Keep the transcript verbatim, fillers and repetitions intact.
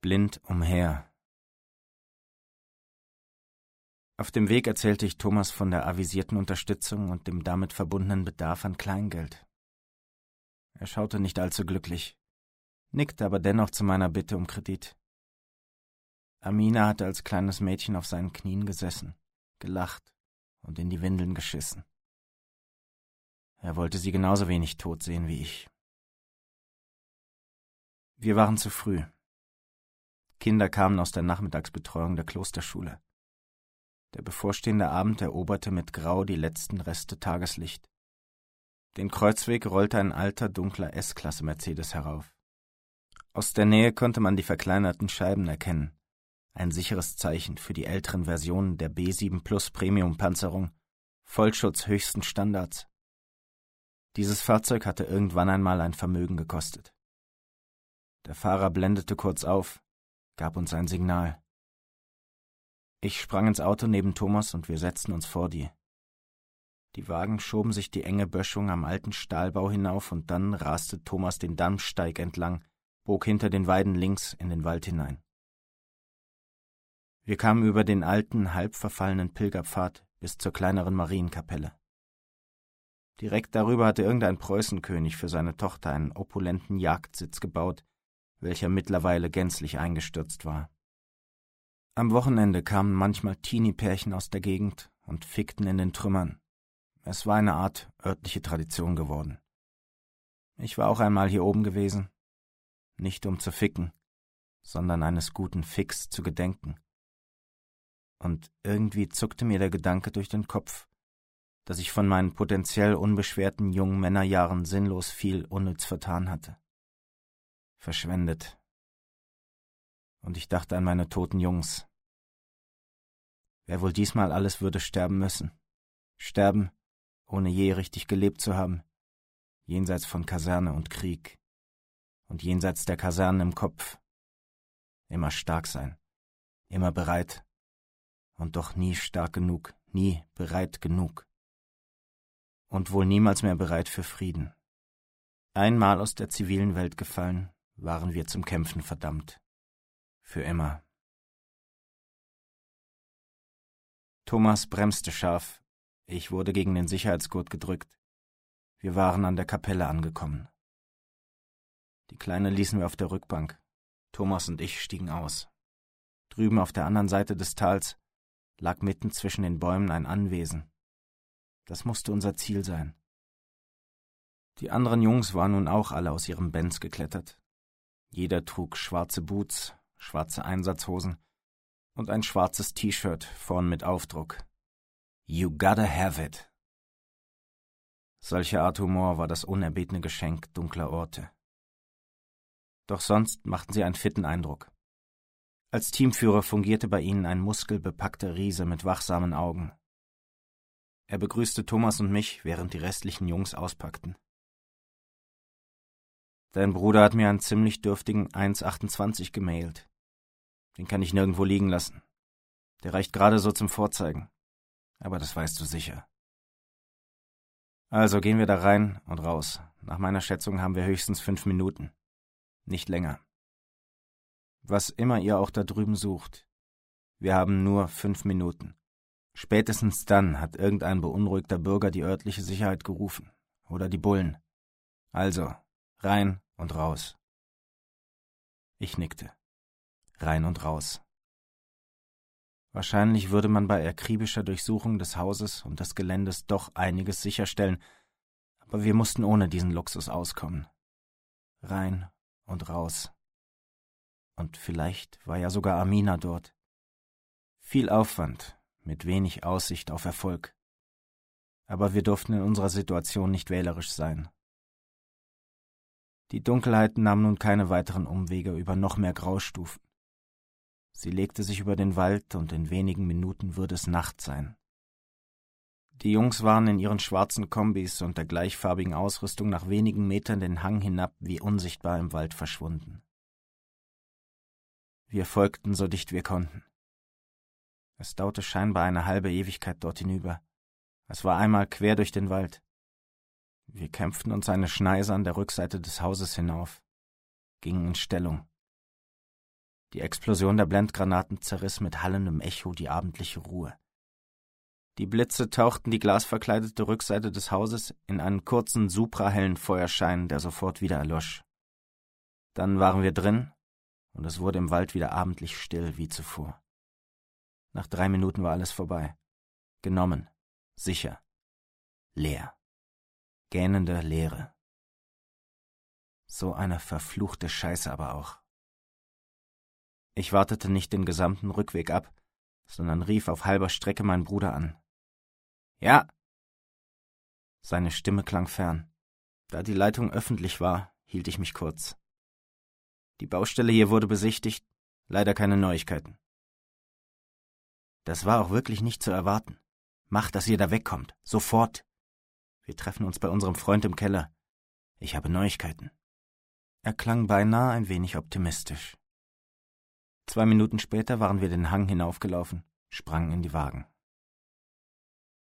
blind umher. Auf dem Weg erzählte ich Thomas von der avisierten Unterstützung und dem damit verbundenen Bedarf an Kleingeld. Er schaute nicht allzu glücklich, nickte aber dennoch zu meiner Bitte um Kredit. Amina hatte als kleines Mädchen auf seinen Knien gesessen, gelacht und in die Windeln geschissen. Er wollte sie genauso wenig tot sehen wie ich. Wir waren zu früh. Kinder kamen aus der Nachmittagsbetreuung der Klosterschule. Der bevorstehende Abend eroberte mit Grau die letzten Reste Tageslicht. Den Kreuzweg rollte ein alter, dunkler S-Klasse-Mercedes herauf. Aus der Nähe konnte man die verkleinerten Scheiben erkennen. Ein sicheres Zeichen für die älteren Versionen der B sieben Plus Premium-Panzerung, Vollschutz höchsten Standards. Dieses Fahrzeug hatte irgendwann einmal ein Vermögen gekostet. Der Fahrer blendete kurz auf, gab uns ein Signal. Ich sprang ins Auto neben Thomas und wir setzten uns vor die. Die Wagen schoben sich die enge Böschung am alten Stahlbau hinauf und dann raste Thomas den Dammsteig entlang, bog hinter den Weiden links in den Wald hinein. Wir kamen über den alten, halb verfallenen Pilgerpfad bis zur kleineren Marienkapelle. Direkt darüber hatte irgendein Preußenkönig für seine Tochter einen opulenten Jagdsitz gebaut, welcher mittlerweile gänzlich eingestürzt war. Am Wochenende kamen manchmal Teenie-Pärchen aus der Gegend und fickten in den Trümmern. Es war eine Art örtliche Tradition geworden. Ich war auch einmal hier oben gewesen, nicht um zu ficken, sondern eines guten Ficks zu gedenken. Und irgendwie zuckte mir der Gedanke durch den Kopf, dass ich von meinen potenziell unbeschwerten jungen Männerjahren sinnlos viel unnütz vertan hatte. Verschwendet. Und ich dachte an meine toten Jungs. Wer wohl diesmal alles würde sterben müssen? Sterben, ohne je richtig gelebt zu haben, jenseits von Kaserne und Krieg und jenseits der Kasernen im Kopf. Immer stark sein, immer bereit und doch nie stark genug, nie bereit genug. Und wohl niemals mehr bereit für Frieden. Einmal aus der zivilen Welt gefallen, waren wir zum Kämpfen verdammt. Für immer. Thomas bremste scharf. Ich wurde gegen den Sicherheitsgurt gedrückt. Wir waren an der Kapelle angekommen. Die Kleine ließen wir auf der Rückbank. Thomas und ich stiegen aus. Drüben auf der anderen Seite des Tals lag mitten zwischen den Bäumen ein Anwesen. Das musste unser Ziel sein. Die anderen Jungs waren nun auch alle aus ihrem Benz geklettert. Jeder trug schwarze Boots, schwarze Einsatzhosen und ein schwarzes T-Shirt vorn mit Aufdruck. You gotta have it. Solche Art Humor war das unerbetene Geschenk dunkler Orte. Doch sonst machten sie einen fitten Eindruck. Als Teamführer fungierte bei ihnen ein muskelbepackter Riese mit wachsamen Augen. Er begrüßte Thomas und mich, während die restlichen Jungs auspackten. Dein Bruder hat mir einen ziemlich dürftigen eins achtundzwanzig gemailt. Den kann ich nirgendwo liegen lassen. Der reicht gerade so zum Vorzeigen. Aber das weißt du sicher. Also gehen wir da rein und raus. Nach meiner Schätzung haben wir höchstens fünf Minuten. Nicht länger. Was immer ihr auch da drüben sucht. Wir haben nur fünf Minuten. Spätestens dann hat irgendein beunruhigter Bürger die örtliche Sicherheit gerufen. Oder die Bullen. Also, rein und raus. Ich nickte. Rein und raus. Wahrscheinlich würde man bei akribischer Durchsuchung des Hauses und des Geländes doch einiges sicherstellen, aber wir mussten ohne diesen Luxus auskommen. Rein und raus. Und vielleicht war ja sogar Amina dort. Viel Aufwand, mit wenig Aussicht auf Erfolg. Aber wir durften in unserer Situation nicht wählerisch sein. Die Dunkelheit nahm nun keine weiteren Umwege über noch mehr Graustufen. Sie legte sich über den Wald und in wenigen Minuten würde es Nacht sein. Die Jungs waren in ihren schwarzen Kombis und der gleichfarbigen Ausrüstung nach wenigen Metern den Hang hinab wie unsichtbar im Wald verschwunden. Wir folgten so dicht wir konnten. Es dauerte scheinbar eine halbe Ewigkeit dort hinüber. Es war einmal quer durch den Wald. Wir kämpften uns eine Schneise an der Rückseite des Hauses hinauf, gingen in Stellung. Die Explosion der Blendgranaten zerriss mit hallendem Echo die abendliche Ruhe. Die Blitze tauchten die glasverkleidete Rückseite des Hauses in einen kurzen, suprahellen Feuerschein, der sofort wieder erlosch. Dann waren wir drin, und es wurde im Wald wieder abendlich still wie zuvor. Nach drei Minuten war alles vorbei. Genommen, sicher, leer. Gähnende Leere. So eine verfluchte Scheiße aber auch. Ich wartete nicht den gesamten Rückweg ab, sondern rief auf halber Strecke meinen Bruder an. »Ja!« Seine Stimme klang fern. Da die Leitung öffentlich war, hielt ich mich kurz. Die Baustelle hier wurde besichtigt, leider keine Neuigkeiten. Das war auch wirklich nicht zu erwarten. Macht, dass ihr da wegkommt, sofort. Wir treffen uns bei unserem Freund im Keller. Ich habe Neuigkeiten. Er klang beinahe ein wenig optimistisch. Zwei Minuten später waren wir den Hang hinaufgelaufen, sprangen in die Wagen.